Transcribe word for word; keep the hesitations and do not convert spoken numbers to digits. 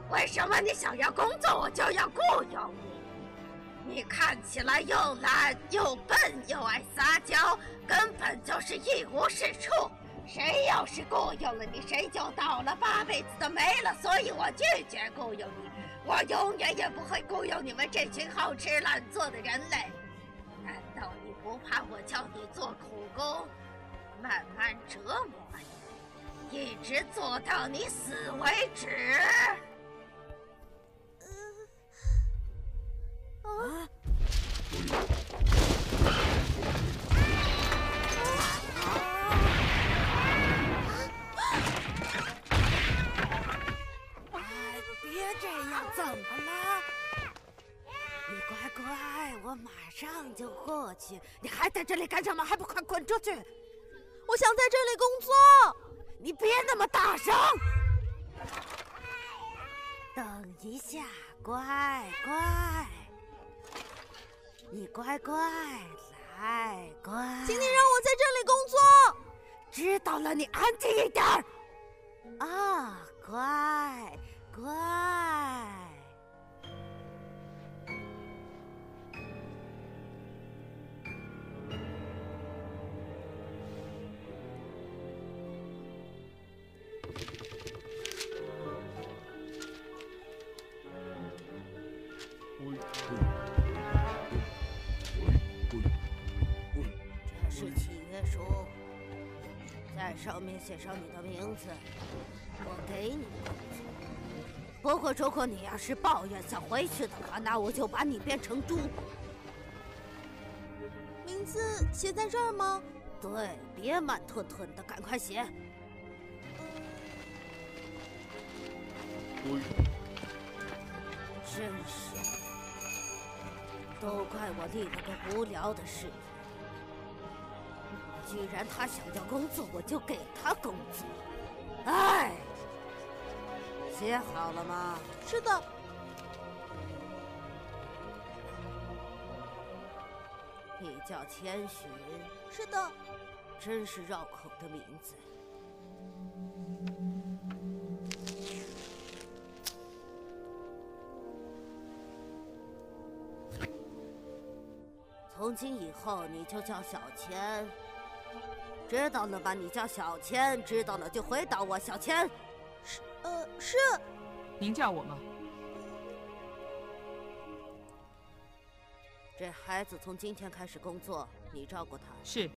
为什么你想要工作，我就要雇佣你？你看起来又懒又笨又爱撒娇，根本就是一无是处。谁要是雇佣了你，谁就倒了八辈子的霉了。所以我拒绝雇佣你，我永远也不会雇佣你们这群好吃懒做的人类。难道你不怕我叫你做苦工，慢慢折磨你，一直做到你死为止？ 啊！哎，别这样，怎么了？你乖乖，我马上就过去。你还在这里干什么？还不快滚出去！ 我想在这里工作。 你别那么大声！等一下，乖乖。你乖乖来，乖。 请你让我在这里工作。 知道了，你安静一点。啊，乖乖。这是契约书，在上面写上你的名字，我给你工作。不过如果你要是抱怨想回去的话，那我就把你变成猪。 名字写在这儿吗？ 对，别慢吞吞的，赶快写。真是的，都怪我立了个无聊的誓言。居然他想要工作，我就给他工作。哎，写好了吗？ 是的。 你叫千寻。 是的。 真是绕口的名字。从今以后你就叫小千，知道了吧？你叫小千，知道了就回答我。小千。 是，呃，是。 您叫我吗？ 这孩子从今天开始工作，你照顾他。 是。